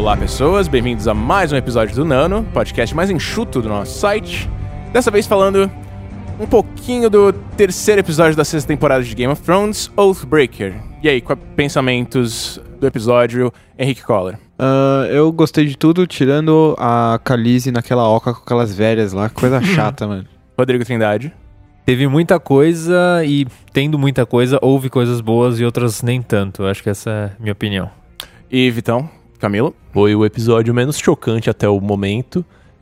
Olá pessoas, bem-vindos a mais um episódio do Nano, podcast mais enxuto do nosso site. Dessa vez falando um pouquinho do terceiro episódio da sexta temporada de Game of Thrones, Oathbreaker. E aí, pensamentos do episódio, Henrique Coller? Eu gostei de tudo, tirando a Khaleesi naquela oca com aquelas velhas lá, coisa chata, mano. Rodrigo Trindade? Teve muita coisa e, tendo muita coisa, houve coisas boas e outras nem tanto. Acho que essa é a minha opinião. E Vitão? Camilo? Foi o episódio menos chocante até o momento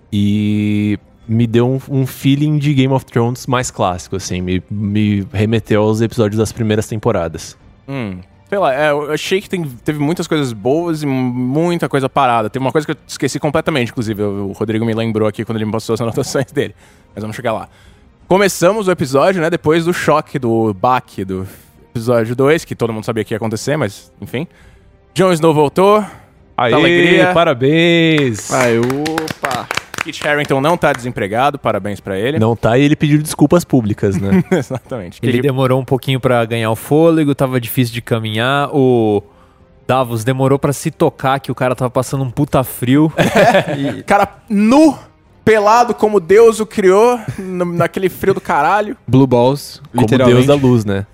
e me deu um feeling de Game of Thrones mais clássico, assim. Me remeteu aos episódios das primeiras temporadas. Sei lá, eu achei que teve muitas coisas boas e muita coisa parada. Teve uma coisa que eu esqueci completamente, inclusive. O Rodrigo me lembrou aqui quando ele me passou as anotações dele. Mas vamos chegar lá. Começamos o episódio, né, depois do choque, do baque do episódio 2, que todo mundo sabia que ia acontecer, mas enfim. Jon Snow voltou. Aê, alegria. Parabéns! Ai, opa! Kit Harington não tá desempregado, parabéns pra ele. Não tá, e ele pediu desculpas públicas, né? Exatamente. Ele demorou um pouquinho pra ganhar o fôlego, tava difícil de caminhar, o Davos demorou pra se tocar que o cara tava passando um puta frio. Cara nu, pelado como Deus o criou, naquele frio do caralho. Blue Balls, Como literalmente. Deus da luz, né?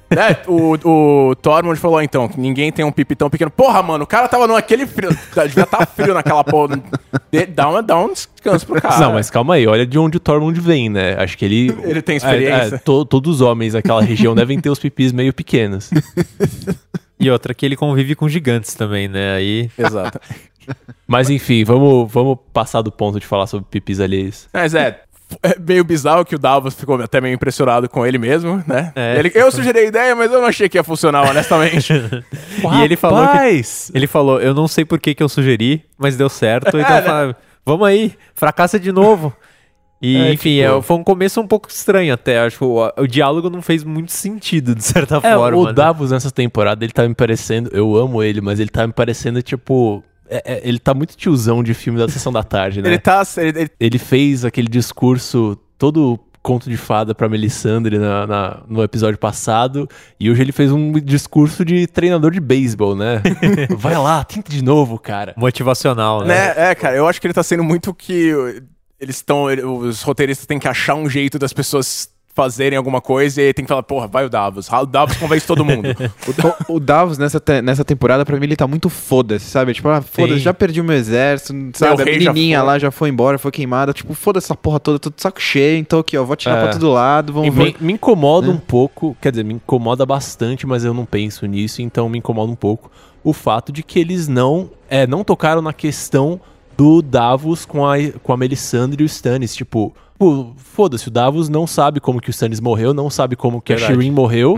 O Tormund falou então que ninguém tem um pipi tão pequeno. Porra, mano, o cara tava naquele frio. Devia estar frio naquela porra. Dá um descanso pro cara. Não, mas calma aí, olha de onde o Tormund vem, né? Acho que ele... Ele tem experiência. Todos os homens daquela região devem ter os pipis meio pequenos. E outra, que ele convive com gigantes também, né? Aí... Exato. Mas enfim, vamos passar do ponto de falar sobre pipis alheios. Mas é meio bizarro que o Davos ficou até meio impressionado com ele mesmo, né? É. Eu sugeri a ideia, mas eu não achei que ia funcionar, honestamente. E ele falou, eu não sei por que eu sugeri, mas deu certo. Então eu falei, vamos aí, fracassa de novo. E enfim, foi um começo um pouco estranho até. Acho que o diálogo não fez muito sentido, de certa forma. O Davos nessa temporada, ele tá me parecendo... Eu amo ele, mas ele tá me parecendo, tipo... ele tá muito tiozão de filme da Sessão da Tarde, né? Ele fez aquele discurso todo conto de fada pra Melisandre no episódio passado, e hoje ele fez um discurso de treinador de beisebol, né? Vai lá, tenta de novo, cara. Motivacional, né? Cara, eu acho que ele tá sendo muito que os roteiristas têm que achar um jeito das pessoas fazerem alguma coisa e aí tem que falar, porra, vai o Davos convence todo mundo. O Davos nessa temporada, pra mim, ele tá muito foda-se, sabe? Tipo, foda-se, já perdi o meu exército, sabe? A menininha lá já foi embora, foi queimada. Tipo, foda-se essa porra toda, tô de saco cheio, então aqui, ó, vou atirar pra todo lado, vamos ver. Me incomoda um pouco, quer dizer, me incomoda bastante, mas eu não penso nisso, então me incomoda um pouco o fato de que eles não tocaram na questão do Davos com a Melisandre e o Stannis, tipo... foda-se, o Davos não sabe como que o Stannis morreu, não sabe como que a Shireen morreu,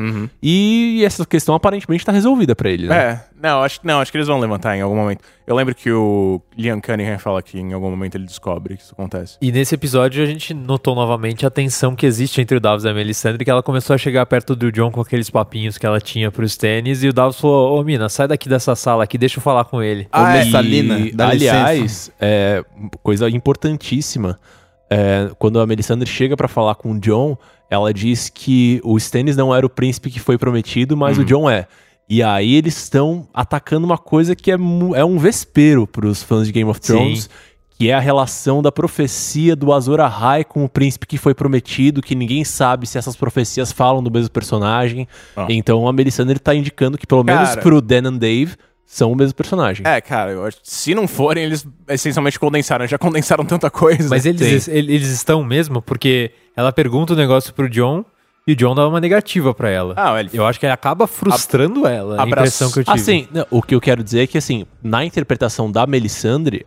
e essa questão aparentemente tá resolvida pra ele, né? Acho que eles vão levantar em algum momento. Eu lembro que o Liam Cunningham fala que em algum momento ele descobre que isso acontece. E nesse episódio a gente notou novamente a tensão que existe entre o Davos e a Melisandre, que ela começou a chegar perto do Jon com aqueles papinhos que ela tinha pro Stannis, e o Davos falou, ô mina, sai daqui dessa sala aqui, deixa eu falar com ele. Messalina, dá aliás, licença. Coisa importantíssima, quando a Melisandre chega pra falar com o Jon, ela diz que o Stannis não era o príncipe que foi prometido, mas o Jon é. E aí eles estão atacando uma coisa que é um vespeiro pros fãs de Game of Thrones, que é a relação da profecia do Azor Ahai com o príncipe que foi prometido, que ninguém sabe se essas profecias falam do mesmo personagem. Então a Melisandre tá indicando que pelo menos pro Dan and Dave são o mesmo personagem. Cara, eu acho que se não forem, eles essencialmente condensaram. Já condensaram tanta coisa. Mas eles estão mesmo, porque ela pergunta o negócio pro Jon e o Jon dá uma negativa pra ela. Eu acho que ele acaba frustrando ela, a impressão que eu tive. Assim, o que eu quero dizer é que, assim, na interpretação da Melisandre,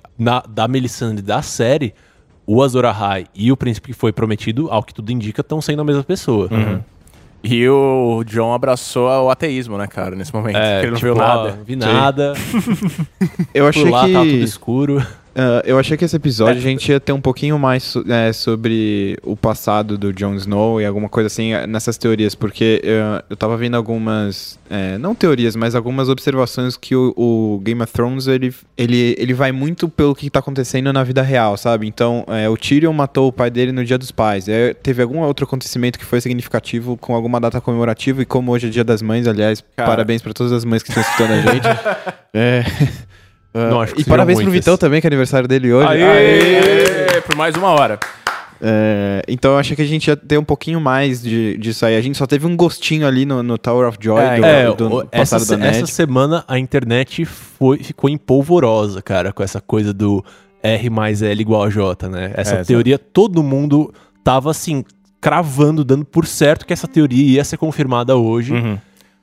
da série, o Azor Ahai e o príncipe que foi prometido, ao que tudo indica, estão sendo a mesma pessoa. E o Jon abraçou o ateísmo, né, cara, nesse momento. Porque ele não viu nada. Não vi nada. Eu achei Por lá tá tudo escuro. Eu achei que esse episódio a gente ia ter um pouquinho mais sobre o passado do Jon Snow e alguma coisa assim nessas teorias, porque eu tava vendo algumas, não teorias, mas algumas observações que o Game of Thrones, ele vai muito pelo que tá acontecendo na vida real, sabe? Então, o Tyrion matou o pai dele no Dia dos Pais, teve algum outro acontecimento que foi significativo com alguma data comemorativa, e como hoje é Dia das Mães, aliás, parabéns pra todas as mães que estão escutando a gente. Não acho que E parabéns pro Vitão também, que é aniversário dele hoje. Aê! Por mais uma hora. Então eu achei que a gente ia ter um pouquinho mais disso aí. A gente só teve um gostinho ali no Tower of Joy do passado da Ned. Essa semana a internet ficou empolvorosa, cara, com essa coisa do R mais L igual a J, né? Essa teoria, todo mundo tava assim, cravando, dando por certo que essa teoria ia ser confirmada hoje. Uhum.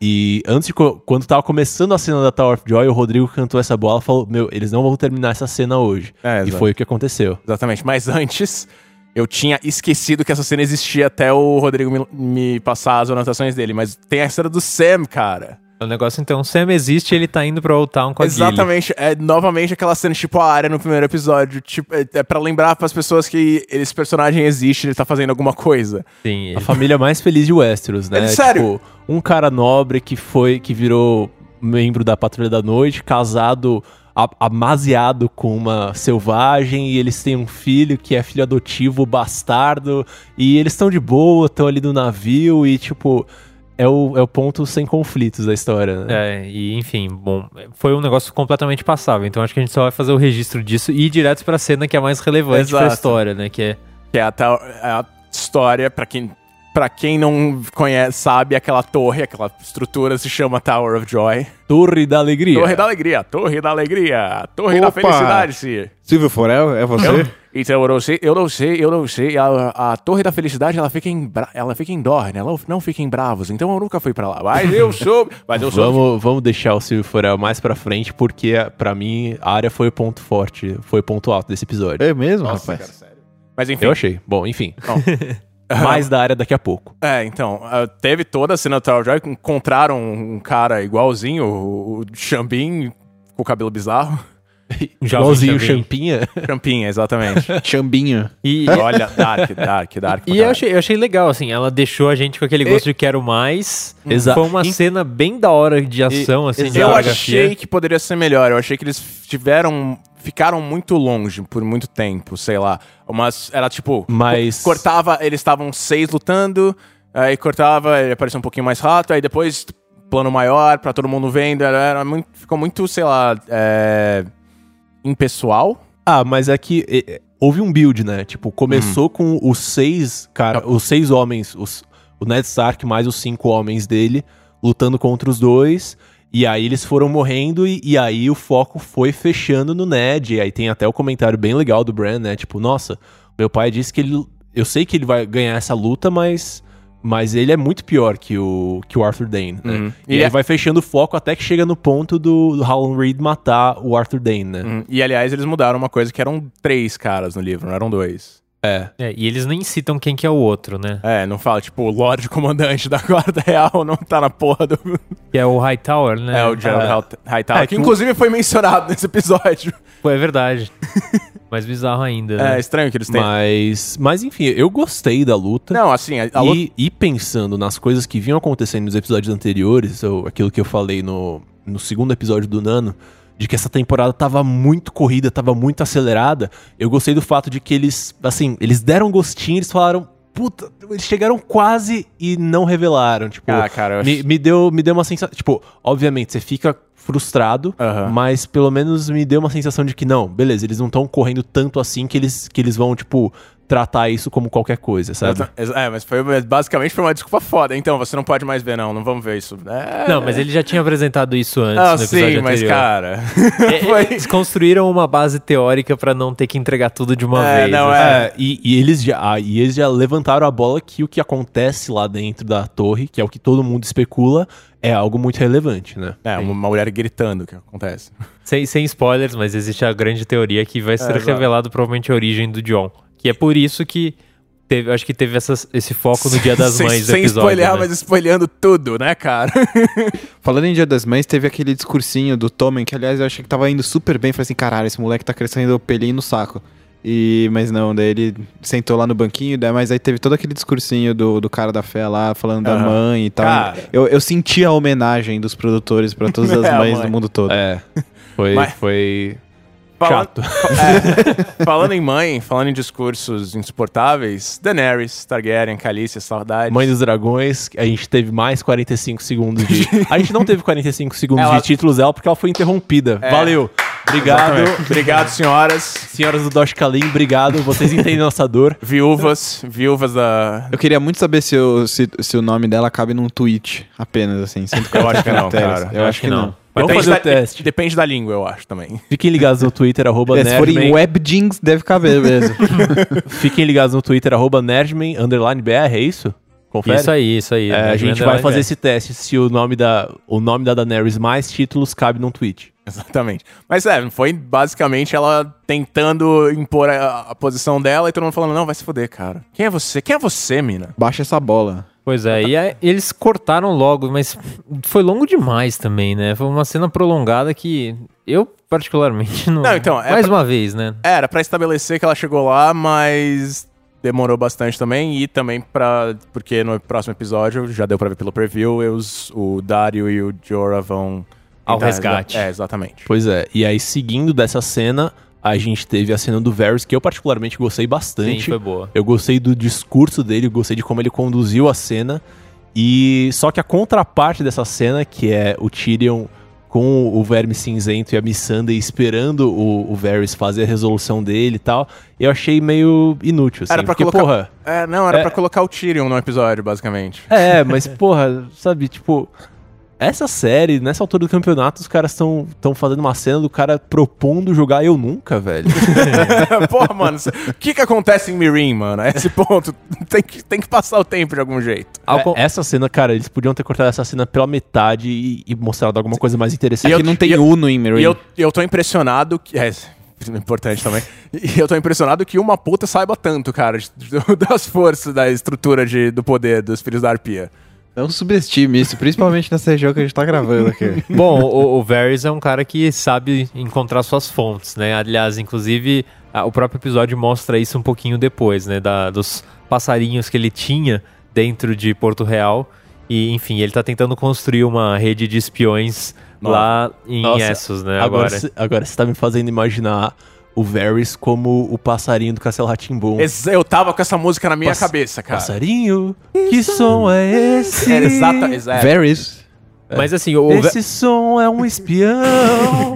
E quando tava começando a cena da Tower of Joy, o Rodrigo cantou essa bola e falou, eles não vão terminar essa cena hoje. E foi o que aconteceu. Exatamente, mas antes... Eu tinha esquecido que essa cena existia até o Rodrigo me passar as anotações dele. Mas tem a cena do Sam, cara. O negócio, então, o Sam existe e ele tá indo pra Old Town com a Gilly. Exatamente. É novamente aquela cena, tipo a Arya no primeiro episódio. Tipo, é pra lembrar pras pessoas que esse personagem existe, ele tá fazendo alguma coisa. Sim. A família mais feliz de Westeros, né? Sério? Tipo, um cara nobre que virou membro da Patrulha da Noite, casado... amaziado com uma selvagem, e eles têm um filho que é filho adotivo, bastardo, e eles estão de boa, estão ali no navio, e tipo, é o ponto sem conflitos da história, né? E enfim, bom, foi um negócio completamente passável, então acho que a gente só vai fazer o registro disso e ir direto pra cena que é mais relevante pra história, né? Que é a história, pra quem não conhece, sabe, aquela torre, aquela estrutura se chama Tower of Joy. Torre da Alegria. Torre da Alegria, Torre da Alegria, Torre da Felicidade, sim. Silvio Forel, é você? Então, eu não sei. A Torre da Felicidade, ela fica em Dorne, ela não fica em Bravos, então eu nunca fui pra lá. Mas eu soube. Vamos deixar o Silvio Forel mais pra frente, porque pra mim a área foi o ponto forte, foi o ponto alto desse episódio. É mesmo, Nossa, rapaz? cara, sério. Mas enfim. Eu achei. Bom, enfim. Mais da área daqui a pouco. Então, teve toda a cena do Tower of Joy, encontraram um cara igualzinho, o Xambin, com o cabelo bizarro. Igualzinho o Champinha. Champinha, exatamente. Chambinho. Olha, dark. E eu achei legal, assim, ela deixou a gente com aquele gosto de quero mais. Exato. Foi uma cena bem da hora de ação, assim, de eu achei que poderia ser melhor. Eu achei que eles ficaram muito longe por muito tempo, sei lá. Era tipo... Mas... Cortava, eles estavam 6 lutando, aí cortava, ele aparecia um pouquinho mais rápido, aí depois plano maior pra todo mundo vendo, ficou muito, sei lá, impessoal. Mas é que houve um build, né? Tipo, começou com os 6, os 6 homens, o Ned Stark mais os 5 homens dele, lutando contra os 2, e aí eles foram morrendo, e aí o foco foi fechando no Ned, e aí tem até o comentário bem legal do Bran, né? Tipo, nossa, meu pai disse que eu sei que ele vai ganhar essa luta, mas ele é muito pior que o Arthur Dayne, né? E ele vai fechando o foco até que chega no ponto do Howland Reed matar o Arthur Dayne, né? E, aliás, eles mudaram uma coisa que eram 3 caras no livro, não eram 2. E eles nem citam quem que é o outro, né? Não fala, tipo, o Lorde Comandante da Guarda Real não tá na porra do... Que é o Hightower, né? O General Hightower, que inclusive foi mencionado nesse episódio. É verdade. Mais bizarro ainda, né? É estranho que eles têm. Mas enfim, eu gostei da luta. Não, assim, E pensando nas coisas que vinham acontecendo nos episódios anteriores, aquilo que eu falei no segundo episódio do Nano, de que essa temporada tava muito corrida, tava muito acelerada, eu gostei do fato de que eles deram um gostinho, eles falaram, puta, eles chegaram quase e não revelaram, tipo, cara, me deu uma sensação, tipo, obviamente, você fica frustrado, mas pelo menos me deu uma sensação de que não, beleza, eles não estão correndo tanto assim que eles vão, tipo, tratar isso como qualquer coisa, sabe? Mas basicamente foi uma desculpa foda. Então, você não pode mais ver, não vamos ver isso. Não, mas ele já tinha apresentado isso antes no episódio anterior. Mas, cara... Eles construíram uma base teórica pra não ter que entregar tudo de uma vez. E eles já levantaram a bola que o que acontece lá dentro da torre, que é o que todo mundo especula, é algo muito relevante, né? Uma mulher gritando, que acontece. Sem spoilers, mas existe a grande teoria que vai ser revelado provavelmente a origem do Jon. Que é por isso que acho que teve esse foco no Dia das Mães do episódio. Sem spoiler, né? Mas spoilhando tudo, né, cara? Falando em Dia das Mães, teve aquele discursinho do Tommen, que aliás eu achei que tava indo super bem. Falei assim, caralho, esse moleque tá crescendo o pelinho no saco. Mas não, daí ele sentou lá no banquinho, mas aí teve todo aquele discursinho do cara da fé lá, falando da mãe e tal. Cara, eu senti a homenagem dos produtores pra todas as mães do mundo todo. Foi chato. Falando em mãe, falando em discursos insuportáveis, Daenerys, Targaryen, Khaleesi, saudade. Mãe dos Dragões, a gente teve mais 45 segundos de... A gente não teve 45 segundos de títulos dela porque ela foi interrompida. Valeu! Obrigado. Obrigado, senhoras. Senhoras do Dogecoin, obrigado. Vocês entendem nossa dor. Viúvas da... Eu queria muito saber se o nome dela cabe num tweet apenas, assim. Eu acho que não, cara. Eu acho que não. Vamos fazer o teste. Depende da língua, eu acho, também. Fiquem ligados no Twitter, Se forem webjings, deve caber mesmo. Fiquem ligados no Twitter, @nerdman_br, é isso? Confere? Isso aí. A gente vai fazer esse teste se o nome da Daenerys mais títulos cabe num tweet. Exatamente. Mas foi basicamente ela tentando impor a posição dela e todo mundo falando, não, vai se foder, cara. Quem é você? Quem é você, mina? Baixa essa bola. Pois é, e aí, eles cortaram logo, mas foi longo demais também, né? Foi uma cena prolongada que eu, particularmente, não... Não, então... uma vez, né? Era pra estabelecer que ela chegou lá, mas... demorou bastante também, e também porque no próximo episódio, já deu pra ver pelo preview, o Daario e o Jorah vão... ao resgate. Exatamente. Pois é, e aí seguindo dessa cena, a gente teve a cena do Varys, que eu particularmente gostei bastante. Sim, foi boa. Eu gostei do discurso dele, eu gostei de como ele conduziu a cena, e só que a contraparte dessa cena, que é o Tyrion com o Verme Cinzento e a Missandei esperando o Varys fazer a resolução dele e tal, eu achei meio inútil, assim. Era pra colocar... pra colocar o Tyrion no episódio, basicamente. Mas porra, sabe, tipo... Essa série, nessa altura do campeonato, os caras estão fazendo uma cena do cara propondo jogar Eu Nunca, velho. Porra, mano, o que acontece em Meereen, mano? A esse ponto, tem que passar o tempo de algum jeito. Essa cena, cara, eles podiam ter cortado essa cena pela metade e mostrado alguma coisa mais interessante. É que não tem Uno em Meereen. E eu tô impressionado que... importante também. E eu tô impressionado que uma puta saiba tanto, cara, das forças, da estrutura do poder dos Filhos da Arpia. Não subestime isso, principalmente nessa região que a gente tá gravando aqui. Bom, o Varys é um cara que sabe encontrar suas fontes, né? Aliás, inclusive, o próprio episódio mostra isso um pouquinho depois, né? Dos passarinhos que ele tinha dentro de Porto Real. E, enfim, ele tá tentando construir uma rede de espiões lá em Essos, né? Agora você tá me fazendo imaginar o Varys como o passarinho do Castelo Rá-Tim-Bum. Eu tava com essa música na minha cabeça, cara. Passarinho, que som é esse? Era exato. Varys. Mas assim, esse som é um espião.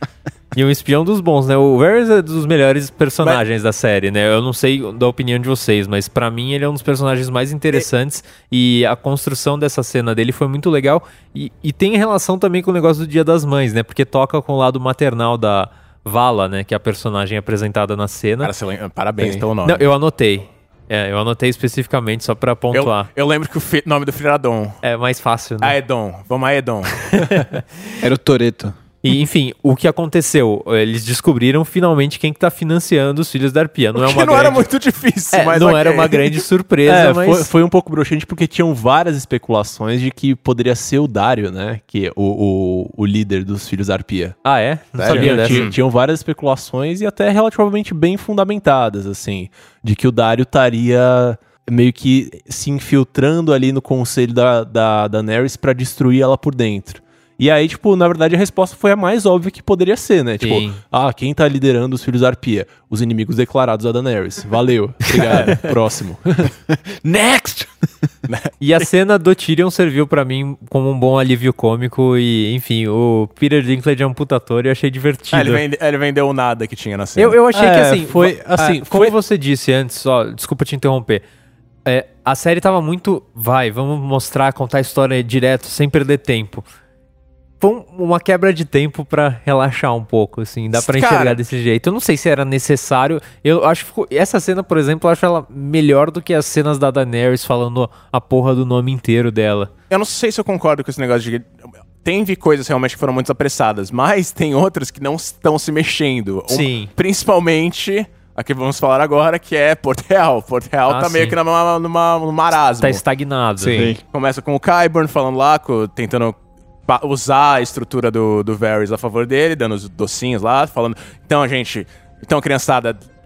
E um espião dos bons, né? O Varys é dos melhores personagens da série, né? Eu não sei da opinião de vocês, mas pra mim ele é um dos personagens mais interessantes e a construção dessa cena dele foi muito legal e tem relação também com o negócio do Dia das Mães, né? Porque toca com o lado maternal da Vala, né? Que é a personagem apresentada na cena. Cara, parabéns pelo nome. Não, eu anotei. Eu anotei especificamente só pra pontuar. Eu lembro que o nome do filho era Dom. É mais fácil, né? Aedon. Vamos Aedon. Era o Toretto. E, enfim, o que aconteceu? Eles descobriram finalmente quem que tá financiando os Filhos da Arpia. Não era muito difícil, mas não era uma grande surpresa, mas... Foi um pouco broxante porque tinham várias especulações de que poderia ser o Daario, né? Que é o líder dos Filhos da Arpia. Ah, é? Não sabia dessa. Tinham várias especulações e até relativamente bem fundamentadas, assim, de que o Daario estaria meio que se infiltrando ali no conselho da Daenerys pra destruir ela por dentro. E aí, tipo, na verdade a resposta foi a mais óbvia que poderia ser, né? Sim. Tipo, quem tá liderando os Filhos da Arpia? Os inimigos declarados da Daenerys. Valeu, obrigado, próximo. Next! E a cena do Tyrion serviu pra mim como um bom alívio cômico e, enfim, o Peter Dinklage é um puta ator e eu achei divertido. Ele vendeu o nada que tinha na cena. Eu achei que, assim, como foi... você disse antes, desculpa te interromper, a série tava muito, vamos mostrar, contar a história direto, sem perder tempo. Foi uma quebra de tempo pra relaxar um pouco, assim, dá pra enxergar desse jeito. Eu não sei se era necessário, eu acho que essa cena, por exemplo, eu acho ela melhor do que as cenas da Daenerys falando a porra do nome inteiro dela. Eu não sei se eu concordo com esse negócio de... Tem coisas realmente que foram muito apressadas, mas tem outras que não estão se mexendo. Sim. Principalmente... a que vamos falar agora, que é Porto Real. Porto Real tá meio que num marasmo. Tá estagnado. Sim. Começa com o Qyburn falando lá, tentando usar a estrutura do Varys a favor dele, dando os docinhos lá, falando... Então, criançada,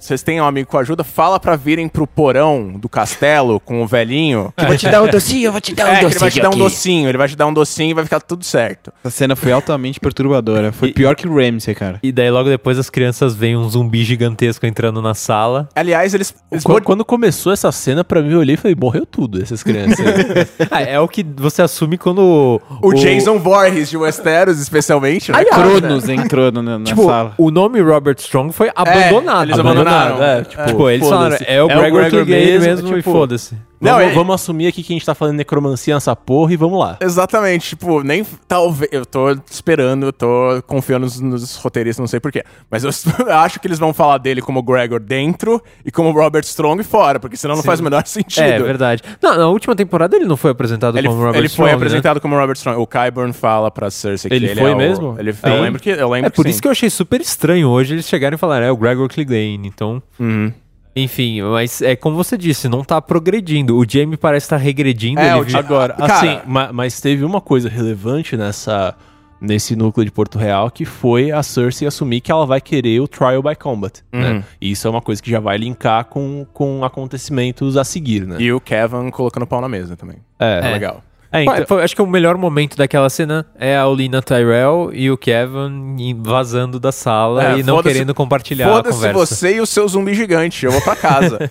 vocês têm um amigo com ajuda, fala pra virem pro porão do castelo com o velhinho. Eu vou te dar um docinho, eu vou te dar um docinho. Ele vai te dar um docinho, ele vai te dar um docinho e vai ficar tudo certo. Essa cena foi altamente perturbadora. Foi pior que o Ramsay, cara. E daí logo depois as crianças veem um zumbi gigantesco entrando na sala. Aliás, eles Quando começou essa cena, pra mim, eu olhei e falei, morreu tudo, essas crianças. É o que você assume quando... O Jason Voorhees de Westeros, especialmente, né? Cronos entrou na Tipo, sala. o nome Robert Strong foi abandonado. eles abandonaram. Tipo, eles falaram, é o Gregor Clegane mesmo e foda-se. Não, vamos assumir aqui que a gente tá falando necromancia nessa porra e vamos lá. Exatamente, tipo, nem talvez. Eu tô esperando, eu tô confiando nos roteiristas, não sei porquê. Mas eu acho que eles vão falar dele como Gregor dentro e como Robert Strong fora, porque senão não faz o menor sentido. É verdade. Não, na última temporada ele não foi apresentado como Robert Strong. Ele foi apresentado como Robert Strong. O Qyburn fala pra Cersei que ele foi é mesmo? Eu lembro que É por isso que eu achei super estranho hoje eles chegarem e falarem, é o Gregor Clegane, então... Enfim, mas é como você disse, não tá progredindo. O Jaime parece estar regredindo. Agora, Cara, assim, mas teve uma coisa relevante nesse núcleo de Porto Real, que foi a Cersei assumir que ela vai querer o Trial by Combat, né? E isso é uma coisa que já vai linkar com acontecimentos a seguir, né? E o Kevin colocando pau na mesa também. É legal. Então... Acho que o melhor momento daquela cena é a Olenna Tyrell e o Kevin vazando da sala e não querendo compartilhar a conversa. Foda-se você e o seu zumbi gigante, eu vou pra casa.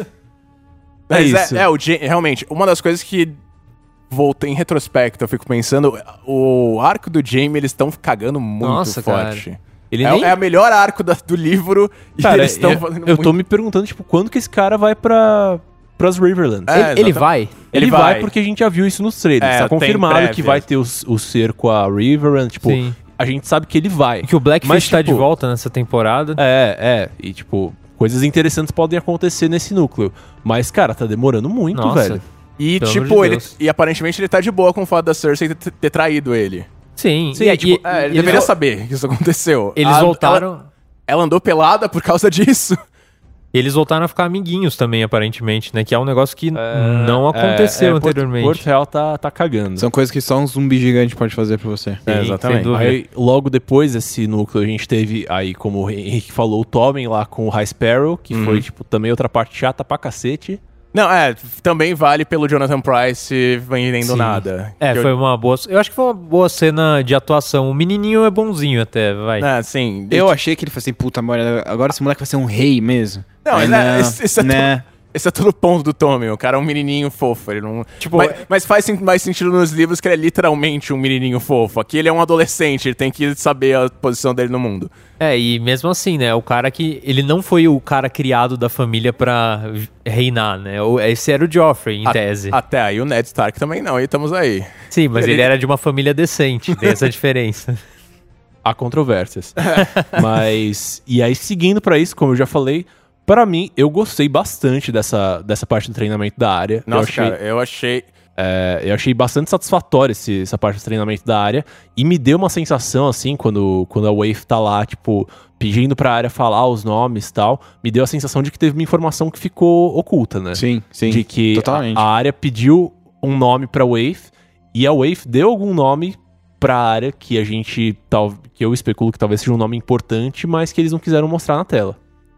Isso. Realmente, uma das coisas que voltei em retrospecto, eu fico pensando, o arco do Jaime, eles estão cagando muito forte. Cara. É o melhor arco do livro e eles estão fazendo Eu tô me perguntando, tipo, quando que esse cara vai pras Riverlands? Ele vai? Ele vai porque a gente já viu isso nos trailers. Tá confirmado que vai ter o cerco a Riverland. Tipo, a gente sabe que ele vai. Que o Blackfish tá de volta nessa temporada. E, tipo, coisas interessantes podem acontecer nesse núcleo. Mas, cara, tá demorando muito, velho. E, tipo, e aparentemente ele tá de boa com o fato da Cersei ter traído ele. Sim. Ele deveria saber que isso aconteceu. Eles voltaram... Ela andou pelada por causa disso. Eles voltaram a ficar amiguinhos também, aparentemente, né? Que é um negócio que não aconteceu anteriormente. Porto Real tá cagando. São coisas que só um zumbi gigante pode fazer pra você. Exatamente. Aí, logo depois desse núcleo, a gente teve aí, como o Henrique falou, o Tommen lá com o High Sparrow, que foi, tipo, também outra parte chata pra cacete. Não, também vale pelo Jonathan Pryce vendendo nada. Foi uma boa... Eu acho que foi uma boa cena de atuação. O menininho é bonzinho até, vai. Sim. Eu achei que ele falou assim, puta, agora esse moleque vai ser um rei mesmo. Não, esse é todo o ponto do Tommen. O cara é um menininho fofo. Ele não... Tipo, mas faz mais sentido nos livros que ele é literalmente um menininho fofo. Aqui ele é um adolescente, ele tem que saber a posição dele no mundo. E mesmo assim, né? O cara que... Ele não foi o cara criado da família pra reinar, né? Esse era o Joffrey, em tese. Até aí o Ned Stark também não, e estamos aí. Sim, mas ele era de uma família decente. Tem essa diferença. Há controvérsias. Mas... E aí, seguindo pra isso, como eu já falei... Pra mim, eu gostei bastante dessa parte do treinamento da área. Nossa, eu achei... Eu achei bastante satisfatória essa parte do treinamento da área. E me deu uma sensação, assim, quando a Waif tá lá, tipo, pedindo pra área falar os nomes e tal. Me deu a sensação de que teve uma informação que ficou oculta, né? Sim. De que totalmente. A área pediu um nome pra Waif. E a Waif deu algum nome pra área que que eu especulo que talvez seja um nome importante, mas que eles não quiseram mostrar na tela.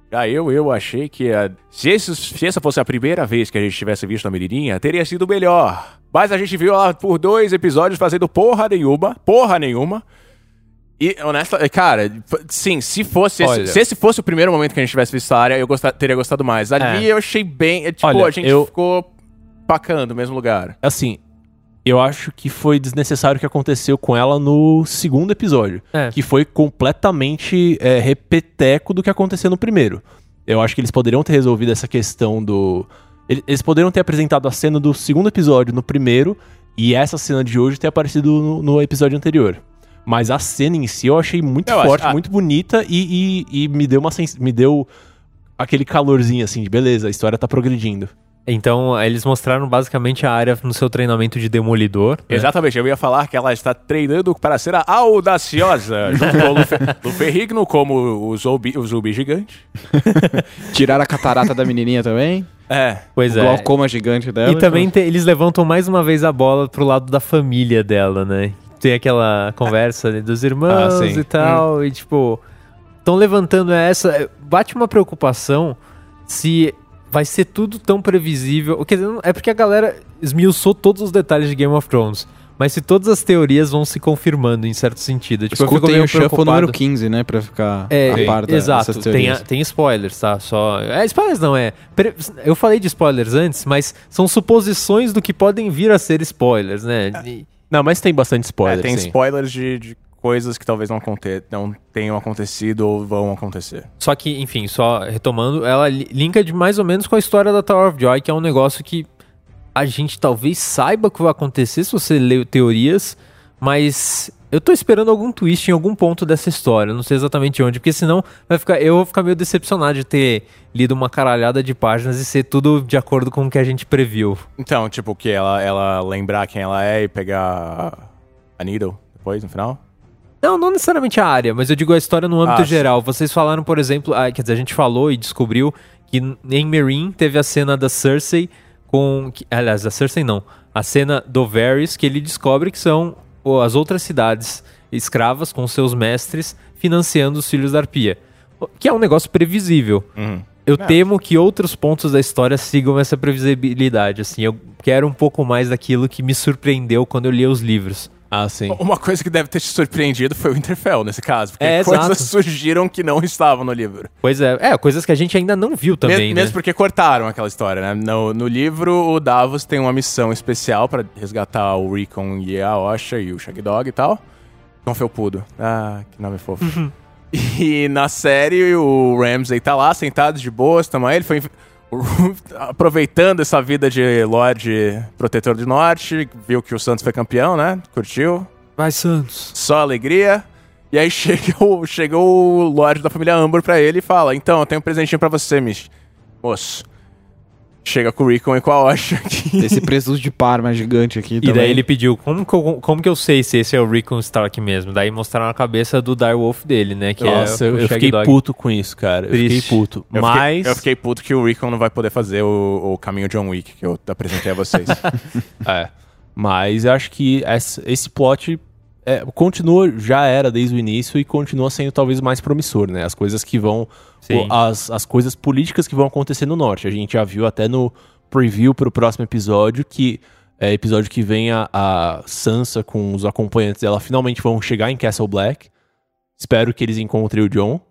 Eu achei que se essa fosse a primeira vez que a gente tivesse visto a menininha, teria sido melhor. Mas a gente viu ela por 2 episódios fazendo porra nenhuma. E, honestamente, cara, sim, se esse fosse o primeiro momento que a gente tivesse visto a área, eu teria gostado mais. Ali eu achei bem, a gente ficou pacando no mesmo lugar. Assim, eu acho que foi desnecessário o que aconteceu com ela no segundo episódio. Que foi completamente repeteco do que aconteceu no primeiro. Eu acho que eles poderiam ter resolvido essa questão do... Eles poderiam ter apresentado a cena do segundo episódio no primeiro e essa cena de hoje ter aparecido no episódio anterior. Mas a cena em si eu achei muito forte, muito bonita e me deu aquele calorzinho assim de beleza, a história tá progredindo. Então, eles mostraram basicamente a área no seu treinamento de demolidor. Né? Exatamente, eu ia falar que ela está treinando para ser a audaciosa, junto com o Ferrigno como o zumbi gigante. Tiraram a catarata da menininha também. Pois o glaucoma gigante dela. E também eles levantam mais uma vez a bola pro lado da família dela, né? Tem aquela conversa dos irmãos e tal, e tipo... estão levantando essa... Bate uma preocupação se vai ser tudo tão previsível. Quer dizer, é porque a galera esmiuçou todos os detalhes de Game of Thrones. Mas se todas as teorias vão se confirmando em certo sentido. Tipo, escutem o Shuffle número 15, né? Pra ficar a par dessas teorias. Tem spoilers, tá? Spoilers não, eu falei de spoilers antes, mas são suposições do que podem vir a ser spoilers, né? Não, mas tem bastante spoilers. Tem sim. spoilers de coisas que talvez não tenham acontecido ou vão acontecer. Só que, enfim, só retomando, ela linka mais ou menos com a história da Tower of Joy, que é um negócio que a gente talvez saiba o que vai acontecer se você lê teorias, mas eu tô esperando algum twist em algum ponto dessa história, não sei exatamente onde, porque senão eu vou ficar meio decepcionado de ter lido uma caralhada de páginas e ser tudo de acordo com o que a gente previu. Então, tipo, que ela lembrar quem ela é e pegar a Needle depois, no final? Não necessariamente a área, mas eu digo a história no âmbito geral. Vocês falaram, por exemplo, quer dizer, a gente falou e descobriu que em Meereen teve a cena da Cersei aliás, a Cersei não. A cena do Varys, que ele descobre que são as outras cidades escravas com seus mestres financiando os filhos da Arpia. Que é um negócio previsível. Eu temo que outros pontos da história sigam essa previsibilidade. Assim, eu quero um pouco mais daquilo que me surpreendeu quando eu li os livros. Ah, sim. Uma coisa que deve ter te surpreendido foi o Winterfell, nesse caso. Porque coisas surgiram que não estavam no livro. Pois é. Coisas que a gente ainda não viu também, Mesmo porque cortaram aquela história, né? No livro, o Davos tem uma missão especial pra resgatar o Rickon e a Osha e o Shagdog e tal. Tom Felpudo. Ah, que nome fofo. E na série, o Ramsay tá lá, sentado de boas, ele foi... aproveitando essa vida de Lorde Protetor do Norte, viu que o Santos foi campeão, né? Curtiu. Vai, Santos. Só alegria. E aí chegou o Lorde da família Amber pra ele e fala: então, eu tenho um presentinho pra você, moço. Chega com o Rickon e com a Osha aqui. Esse presunto de Parma gigante aqui também. E daí ele pediu, como que eu sei se esse é o Rickon Stark mesmo? Daí mostraram a cabeça do Direwolf dele, né? Que Nossa, eu fiquei puto com isso, cara. Eu fiquei puto. Eu fiquei puto que o Rickon não vai poder fazer o caminho John Wick que eu apresentei a vocês. Mas eu acho que esse plot continua, já era desde o início e continua sendo talvez mais promissor, né? As coisas que vão... As coisas políticas que vão acontecer no norte. A gente já viu até no preview pro próximo episódio que episódio que vem a Sansa com os acompanhantes dela finalmente vão chegar em Castle Black. Espero que eles encontrem o Jon.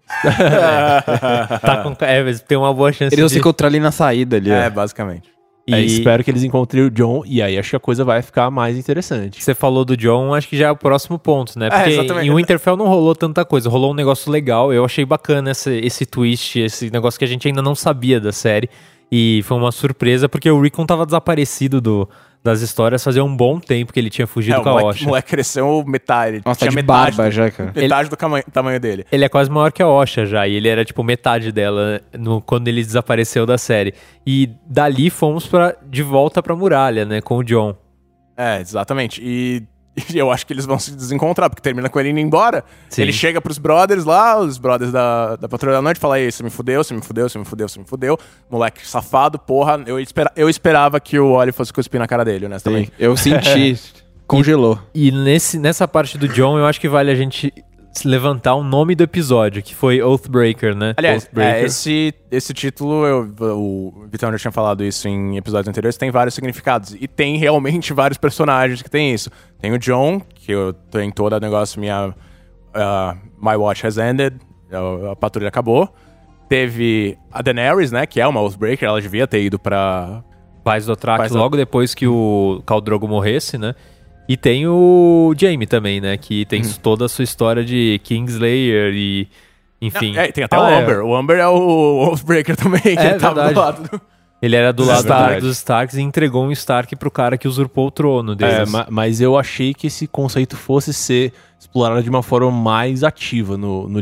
Tem uma boa chance eles vão se encontrar ali na saída ali. Basicamente. Espero que eles encontrem o Jon e aí acho que a coisa vai ficar mais interessante. Você falou do Jon, acho que já é o próximo ponto, né? Porque em Winterfell não rolou tanta coisa, rolou um negócio legal, eu achei bacana esse twist, esse negócio que a gente ainda não sabia da série, e foi uma surpresa porque o Rickon tava desaparecido das histórias fazia um bom tempo que ele tinha fugido com a Osha. O moleque cresceu metade. Nossa, tinha metade barba já, cara. Metade do tamanho dele. Ele é quase maior que a Osha já, e ele era tipo metade dela quando ele desapareceu da série. E dali fomos de volta pra muralha, né, com o Jon. Exatamente. E eu acho que eles vão se desencontrar, porque termina com ele indo embora. Sim. Ele chega pros brothers lá, os brothers da Patrulha da Noite, e fala: ei, você me fudeu. Moleque safado, porra. Eu esperava que o Ollie fosse cuspir na cara dele, honestamente. Eu senti. Congelou. E nessa parte do Jon, eu acho que vale a gente levantar o nome do episódio, que foi Oathbreaker, né? Aliás, esse título, o Vitão já tinha falado isso em episódios anteriores, tem vários significados. E tem realmente vários personagens que tem isso. Tem o Jon, que tem todo o negócio, My Watch Has Ended, a patrulha acabou. Teve a Daenerys, né, que é uma Oathbreaker, ela devia ter ido pra... Paz do Dothraki logo depois que o Khal Drogo morresse, né? E tem o Jaime também, né? Que tem toda a sua história de Kingslayer e... Enfim. Tem até o Umber. O Umber é o Oathbreaker também, que ele tava do lado Ele era do lado dos Starks e entregou um Stark pro cara que usurpou o trono deles. Mas eu achei que esse conceito fosse ser explorado de uma forma mais ativa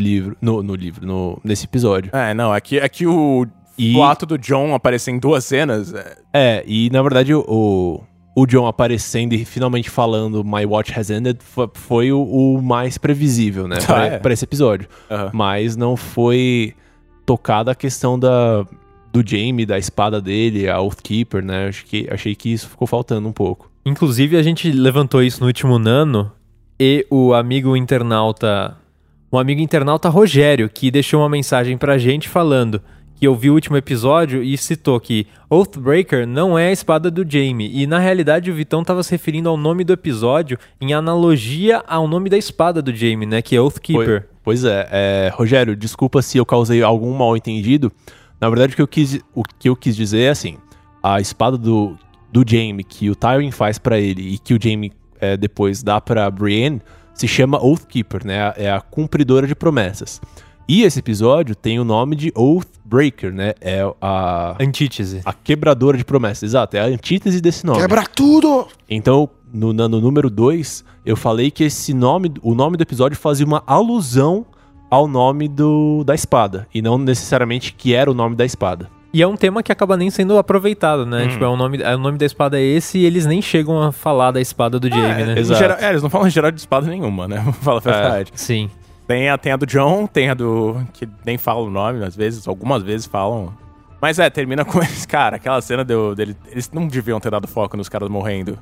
nesse episódio. É que o ato do Jon aparecer em 2 cenas... E na verdade o Jon aparecendo e finalmente falando My Watch Has Ended foi o mais previsível, né? Pra esse episódio. Mas não foi tocada a questão do Jaime, da espada dele, a Oathkeeper, né? Achei que isso ficou faltando um pouco. Inclusive, a gente levantou isso no último Nano e o amigo internauta um amigo internauta, Rogério, que deixou uma mensagem pra gente falando que ouviu o último episódio e citou que Oathbreaker não é a espada do Jaime. E na realidade o Vitão estava se referindo ao nome do episódio em analogia ao nome da espada do Jaime, né? Que é Oathkeeper. Pois é. Rogério, desculpa se eu causei algum mal entendido. Na verdade, o que eu quis dizer é assim: a espada do Jaime que o Tywin faz pra ele e que o Jaime depois dá pra Brienne se chama Oathkeeper, né? É a cumpridora de promessas. E esse episódio tem o nome de Oathbreaker, né? É a... Antítese. A quebradora de promessas, exato. É a antítese desse nome. Quebra tudo! Então, no número 2, eu falei que o nome do episódio fazia uma alusão ao nome da espada. E não necessariamente que era o nome da espada. E é um tema que acaba nem sendo aproveitado, né? Tipo, o nome da espada é esse e eles nem chegam a falar da espada do Jaime, né? Exato. Eles não falam em geral de espada nenhuma, né? Fala a verdade. Sim. Tem a do Jon, tem a do... que nem fala o nome, às vezes, algumas vezes falam. Mas termina com eles, cara, aquela cena dele... Eles não deviam ter dado foco nos caras morrendo.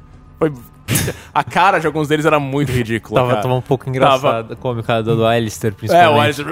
A cara de alguns deles era muito ridícula. Tava um pouco engraçado, cômica do Alistair, principalmente. O Alistair...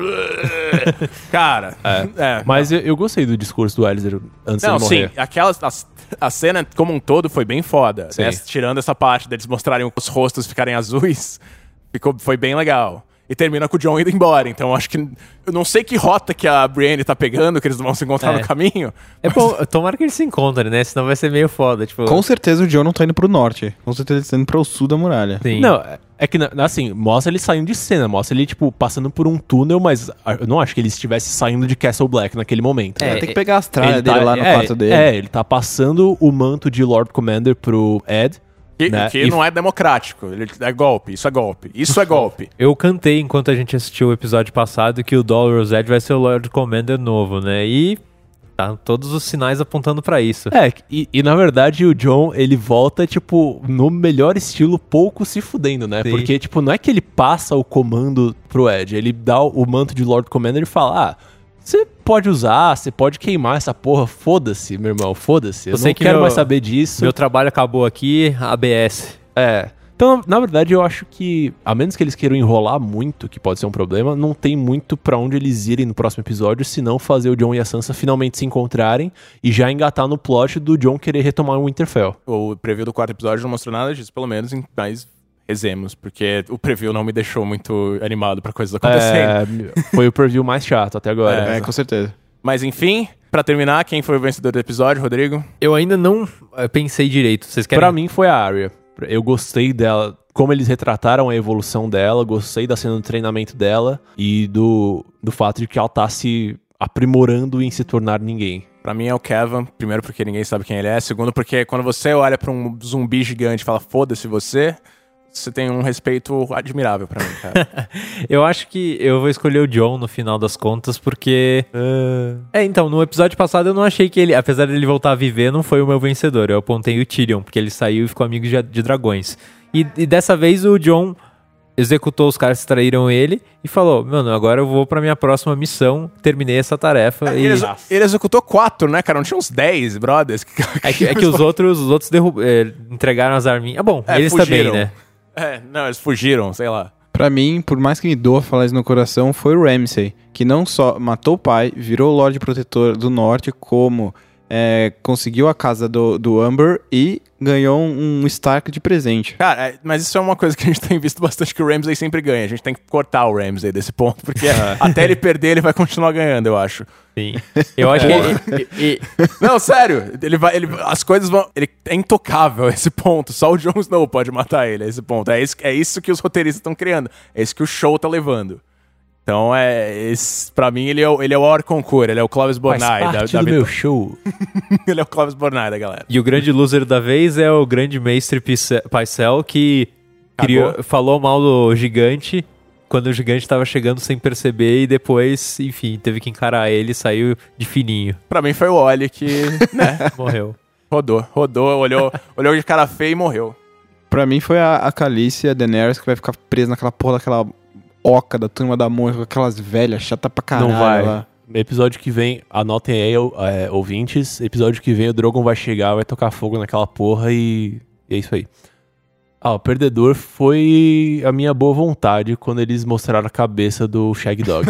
cara... Mas eu gostei do discurso do Alistair antes de morrer. Sim, a cena como um todo foi bem foda. Né? Tirando essa parte deles mostrarem os rostos ficarem azuis, foi bem legal. E termina com o Jon indo embora. Então acho que... Eu não sei que rota que a Brienne tá pegando, que eles vão se encontrar no caminho. Bom, tomara que eles se encontrem, né? Senão vai ser meio foda. Tipo... Com certeza o Jon não tá indo pro norte. Com certeza ele tá indo pro sul da muralha. Sim. Não, é que assim, mostra ele saindo de cena. Mostra ele, tipo, passando por um túnel, mas eu não acho que ele estivesse saindo de Castle Black naquele momento. Tem que pegar as tralhas dele lá no quarto dele. Ele tá passando o manto de Lord Commander pro Ed. Que não é democrático. É golpe. Isso é golpe. Isso é golpe. Eu cantei enquanto a gente assistiu o episódio passado que o Dolorous Ed vai ser o Lord Commander novo, né? E tá todos os sinais apontando pra isso. E na verdade o Jon, ele volta, tipo, no melhor estilo, pouco se fudendo, né? Sim. Porque, tipo, não é que ele passa o comando pro Ed, ele dá o manto de Lord Commander e fala, você pode usar, você pode queimar essa porra, foda-se, meu irmão, foda-se. Eu não quero mais saber disso. Meu trabalho acabou aqui, ABS. Então, na verdade, eu acho que, a menos que eles queiram enrolar muito, que pode ser um problema, não tem muito pra onde eles irem no próximo episódio, senão fazer o Jon e a Sansa finalmente se encontrarem e já engatar no plot do Jon querer retomar o Winterfell. O preview do 4º episódio não mostrou nada disso, pelo menos mais rezemos, porque o preview não me deixou muito animado pra coisas acontecendo. Foi o preview mais chato até agora. Com certeza. Mas enfim, pra terminar, quem foi o vencedor do episódio, Rodrigo? Eu ainda não pensei direito. Vocês querem? Pra mim foi a Arya. Eu gostei dela, como eles retrataram a evolução dela, gostei da cena do treinamento dela e do fato de que ela tá se aprimorando em se tornar ninguém. Pra mim é o Kevan, primeiro porque ninguém sabe quem ele é, segundo porque quando você olha pra um zumbi gigante e fala foda-se você tem um respeito admirável pra mim, cara. Eu acho que eu vou escolher o Jon no final das contas, porque... Então, no episódio passado eu não achei que ele, apesar de ele voltar a viver, não foi o meu vencedor. Eu apontei o Tyrion, porque ele saiu e ficou amigo de dragões. E dessa vez o Jon executou os caras que traíram ele e falou, mano, agora eu vou pra minha próxima missão, terminei essa tarefa. Ele executou 4, né, cara? Não tinha uns 10 brothers? É que os outros entregaram as arminhas. Bom, eles fugiram. também, né? Não, eles fugiram, sei lá. Pra mim, por mais que me doa falar isso no coração, foi o Ramsay, que não só matou o pai, virou o Lorde Protetor do Norte, como conseguiu a casa do Amber e ganhou um Stark de presente. Cara, mas isso é uma coisa que a gente tem visto bastante, que o Ramsay sempre ganha. A gente tem que cortar o Ramsay desse ponto, porque até ele perder, ele vai continuar ganhando, eu acho. Sim. Eu acho que... Não, sério. As coisas vão... Ele é intocável a esse ponto. Só o Jon Snow pode matar ele a esse ponto. É isso que os roteiristas estão criando. É isso que o show tá levando. Então, pra mim, ele é o Orconcourt, ele é o Clovis Bornai do meu show. Ele é o Clovis Bornai da galera. E o grande loser da vez é o grande mestre Pycelle, que falou mal do gigante quando o gigante tava chegando sem perceber e depois, enfim, teve que encarar ele e saiu de fininho. Pra mim foi o Ollie que, né, morreu. Rodou, olhou de cara feia e morreu. Pra mim foi a Khaleesi, a Daenerys, que vai ficar presa naquela porra daquela oca da turma da Mônica, com aquelas velhas chata pra caralho. Não vai. Lá. Episódio que vem, anotem aí, ouvintes, episódio que vem o Drogon vai chegar, vai tocar fogo naquela porra e é isso aí. O perdedor foi a minha boa vontade quando eles mostraram a cabeça do Shag Dog.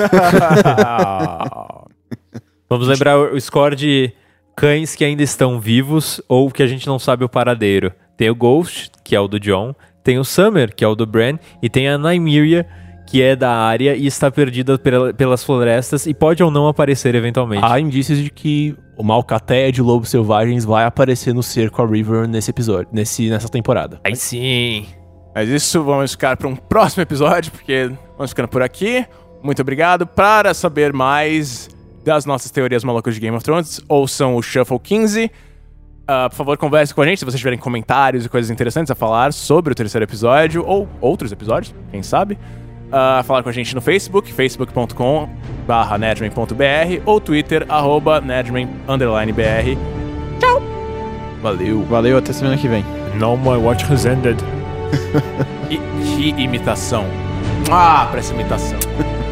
Vamos lembrar o score de cães que ainda estão vivos ou que a gente não sabe o paradeiro. Tem o Ghost, que é o do John, tem o Summer, que é o do Bran, e tem a Nymeria, que é da área e está perdida pelas florestas e pode ou não aparecer eventualmente. Há indícios de que uma alcateia de lobos selvagens vai aparecer no cerco a River nesse episódio, nessa temporada. Aí sim! Mas isso vamos ficar para um próximo episódio, porque vamos ficando por aqui. Muito obrigado. Para saber mais das nossas teorias malucas de Game of Thrones, ouçam o Shuffle 15. Por favor, converse com a gente se vocês tiverem comentários e coisas interessantes a falar sobre o terceiro episódio ou outros episódios, quem sabe. Falar com a gente no Facebook, facebook.com/nedman.br ou Twitter, @nedman_br. Tchau! Valeu, até semana que vem. Now my watch has ended. Que imitação. Pra essa imitação.